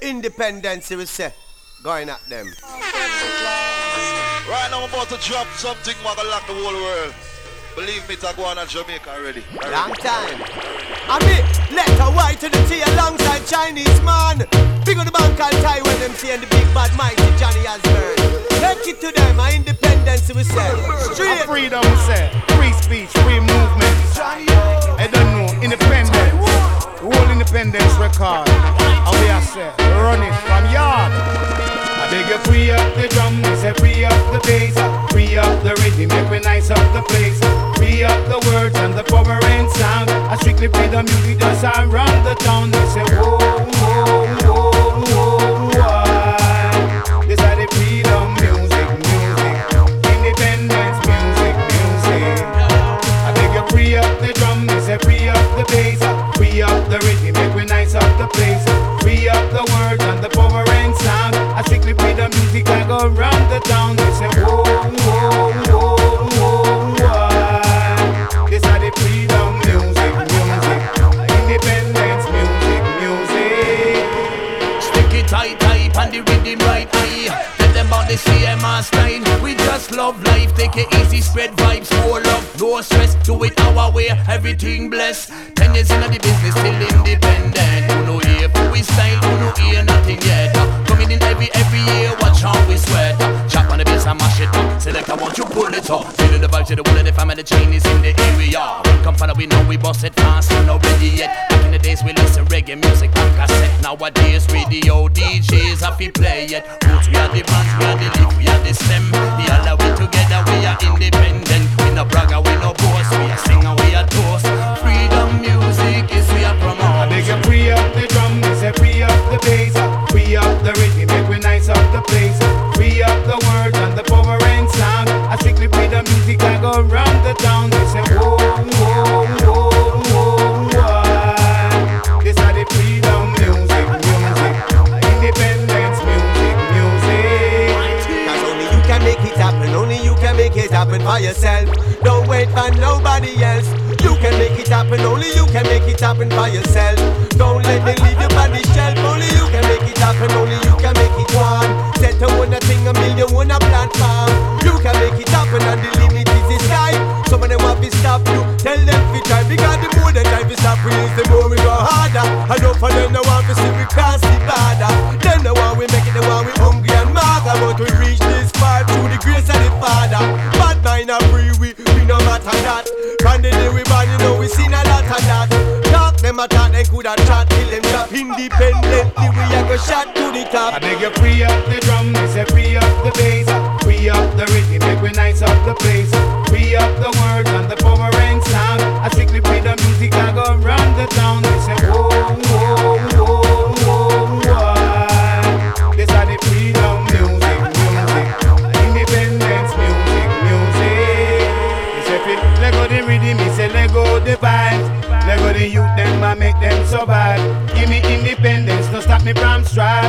Independence, we say. Going at them. Right now I'm about to drop something what gonna lock the whole world. Believe me, Taguana Jamaica already. Long time. I mean, letter Y to the T alongside Chinese man. Big on the bank and tie when them seeing the big bad mighty Johnny Osborne. Take it to them, our independence we say. Straight. Our freedom we say. Free speech, free movement. I don't know, independence. The whole independence record. And we are say, run it from yard. I beg you free up the drum, we say free up the bass. Free up the rhythm, make we nice up the place. Free up the words and the power and sound. I strictly play the music just around the town. They say whoa, whoa, whoa, whoa, whoa. This are the freedom music, music. Independence music, music. I beg you free up the drum, we say free up the bass. Free up the rhythm, make we nice up the place. Free up the words and the power and sound. I strictly play the music, I go round the town. They say whoa, whoa, whoa, whoa, whoa. This are the freedom music, music. Independence music, music. Stick it tight, tight, and the rhythm right high. Tell them about the CMR style. We just love life, take it easy, spread vibes, more love, no stress. Do it our way, everything blessed. 10 years in the business, still independent. Who know here for we style, who know here nothing yet. Coming in every year, watch how we sweat. Chop on the bass and mash it up. Select, I want you pull it up. Feeling the vibe to the whole of the family, the Chinese in the area. Come follow, we know we bust it fast, we're not ready yet. Back in the days we listen reggae music on cassette. Nowadays radio DJs have to play it. Roots, we are the bands, we are the leaf, we are the stem. The other way together, we are independent. We no bragger, we no boss, we are singer, we are toast. Freedom music is we are promote. I beg you free up the drum, we say free up the bass. Free up the rhythm, make we nice up the place. Free up the words and the power and sound. I strictly play the music, I go round the town. They say whoa, whoa, whoa, whoa, whoa. This are the freedom music, music. Independence music, music. Cause only you can make it happen, only you can make it happen for yourself. Don't wait for nobody else. You can make it happen, only you can make it happen for yourself. Don't let them leave you on the shelf. Only you can make it happen, only you can make it one. Set a one a thing, a million one a platform. You can make it happen and the limit is the sky. Some of them want to stop you, tell them to try. Because the more they try to stop we, the more we go harder. I know for them they want to see we cross the border. Them the one we make it, the one we hungry and mager. But we reach this far through the grace of the Father. Bad mind are free, we no matter that. From the day we born, you know we seen a lot of that. Talk them a talk, they coulda chat till them drop. Independently we a go shot to the top. I beg you free up the drum, we say free up the bass. Free up the rhythm, make we nice up the place. Free up the words and the power and sound. I strictly play the music, I go round the town. They say whoa, whoa, whoa, whoa, whoa. This are the freedom music, music. Independence music, music. They say let go the rhythm, me say let go the vibes. Let go the youth, them I make them survive. Give me independence, don't stop me from strive.